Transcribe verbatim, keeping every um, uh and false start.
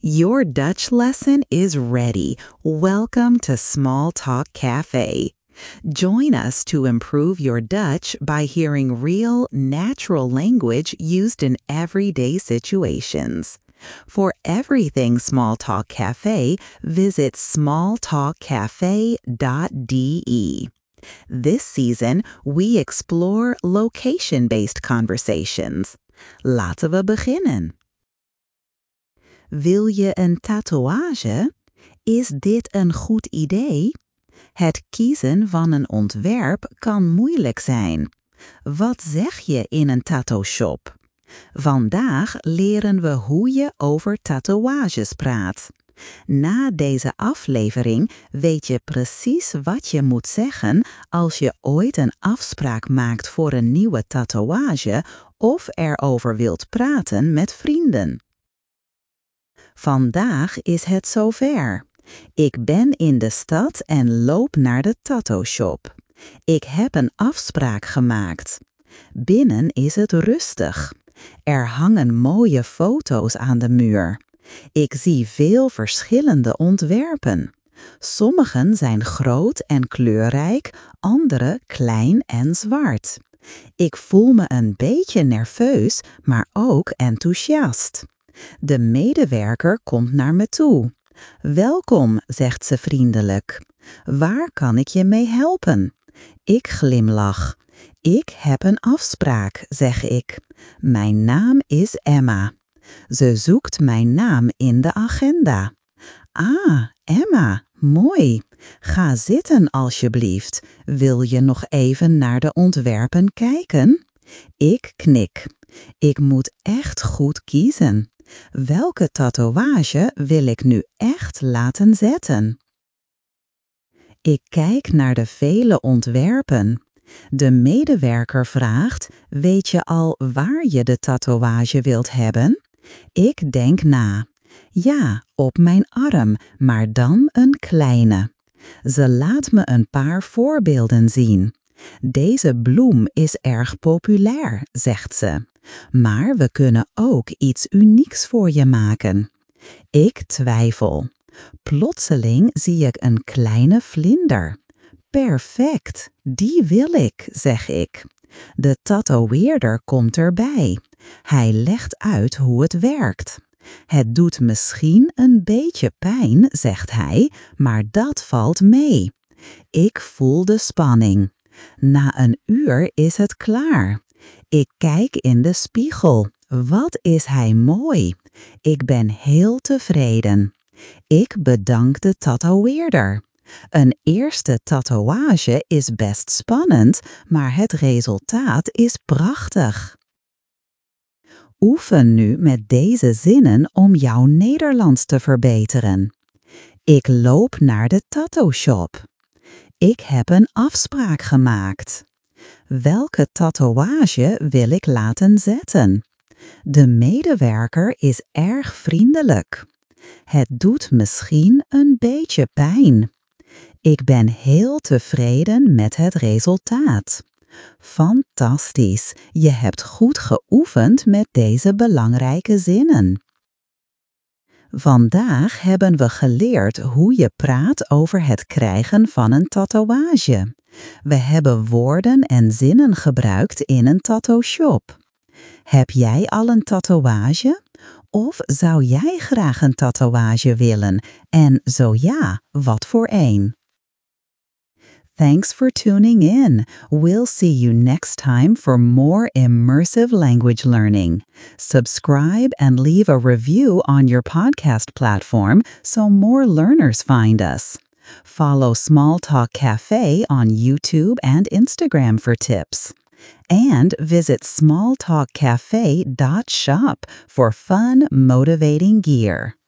Your Dutch lesson is ready. Welcome to Small Talk Cafe. Join us to improve your Dutch by hearing real, natural language used in everyday situations. For everything Small Talk Cafe, visit small talk cafe dot d e. This season, we explore location-based conversations. Laten we beginnen. Wil je een tatoeage? Is dit een goed idee? Het kiezen van een ontwerp kan moeilijk zijn. Wat zeg je in een tattoo-shop? Vandaag leren we hoe je over tatoeages praat. Na deze aflevering weet je precies wat je moet zeggen als je ooit een afspraak maakt voor een nieuwe tatoeage of erover wilt praten met vrienden. Vandaag is het zover. Ik ben in de stad en loop naar de tattoo-shop. Ik heb een afspraak gemaakt. Binnen is het rustig. Er hangen mooie foto's aan de muur. Ik zie veel verschillende ontwerpen. Sommigen zijn groot en kleurrijk, andere klein en zwart. Ik voel me een beetje nerveus, maar ook enthousiast. De medewerker komt naar me toe. Welkom, zegt ze vriendelijk. Waar kan ik je mee helpen? Ik glimlach. Ik heb een afspraak, zeg ik. Mijn naam is Emma. Ze zoekt mijn naam in de agenda. Ah, Emma, mooi. Ga zitten alsjeblieft. Wil je nog even naar de ontwerpen kijken? Ik knik. Ik moet echt goed kiezen. Welke tatoeage wil ik nu echt laten zetten? Ik kijk naar de vele ontwerpen. De medewerker vraagt, weet je al waar je de tatoeage wilt hebben? Ik denk na. Ja, op mijn arm, maar dan een kleine. Ze laat me een paar voorbeelden zien. Deze bloem is erg populair, zegt ze. Maar we kunnen ook iets unieks voor je maken. Ik twijfel. Plotseling zie ik een kleine vlinder. Perfect, die wil ik, zeg ik. De tatoeëerder komt erbij. Hij legt uit hoe het werkt. Het doet misschien een beetje pijn, zegt hij, maar dat valt mee. Ik voel de spanning. Na een uur is het klaar. Ik kijk in de spiegel. Wat is hij mooi. Ik ben heel tevreden. Ik bedank de tatoeëerder. Een eerste tatoeage is best spannend, maar het resultaat is prachtig. Oefen nu met deze zinnen om jouw Nederlands te verbeteren. Ik loop naar de tattoo-shop. Ik heb een afspraak gemaakt. Welke tatoeage wil ik laten zetten? De medewerker is erg vriendelijk. Het doet misschien een beetje pijn. Ik ben heel tevreden met het resultaat. Fantastisch, je hebt goed geoefend met deze belangrijke zinnen. Vandaag hebben we geleerd hoe je praat over het krijgen van een tatoeage. We hebben woorden en zinnen gebruikt in een tattoo-shop. Heb jij al een tatoeage? Of zou jij graag een tatoeage willen? En zo ja, wat voor een? Thanks for tuning in. We'll see you next time for more immersive language learning. Subscribe and leave a review on your podcast platform so more learners find us. Follow Small Talk Cafe on YouTube and Instagram for tips. And visit small talk cafe dot shop for fun, motivating gear.